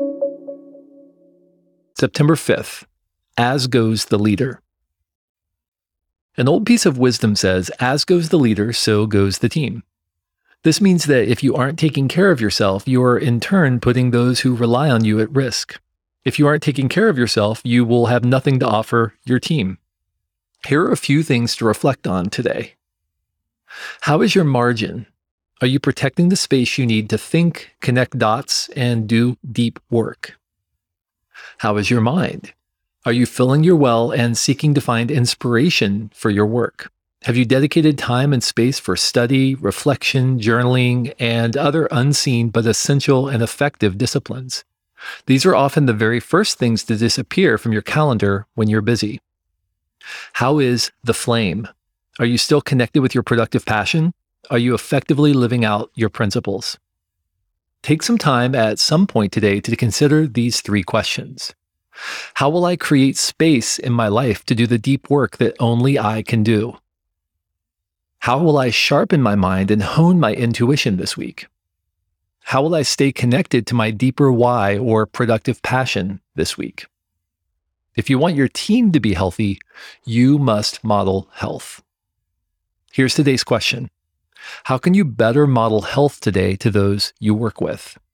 September 5th, as goes the leader. An old piece of wisdom says, as goes the leader, so goes the team. This means that if you aren't taking care of yourself, you're in turn putting those who rely on you at risk. If you aren't taking care of yourself, you will have nothing to offer your team. Here are a few things to reflect on today. How is your margin? Are you protecting the space you need to think, connect dots, and do deep work? How is your mind? Are you filling your well and seeking to find inspiration for your work? Have you dedicated time and space for study, reflection, journaling, and other unseen but essential and effective disciplines? These are often the very first things to disappear from your calendar when you're busy. How is the flame? Are you still connected with your productive passion? Are you effectively living out your principles? Take some time at some point today to consider these 3 questions. How will I create space in my life to do the deep work that only I can do? How will I sharpen my mind and hone my intuition this week? How will I stay connected to my deeper why or productive passion this week? If you want your team to be healthy, you must model health. Here's today's question. How can you better model health today to those you work with?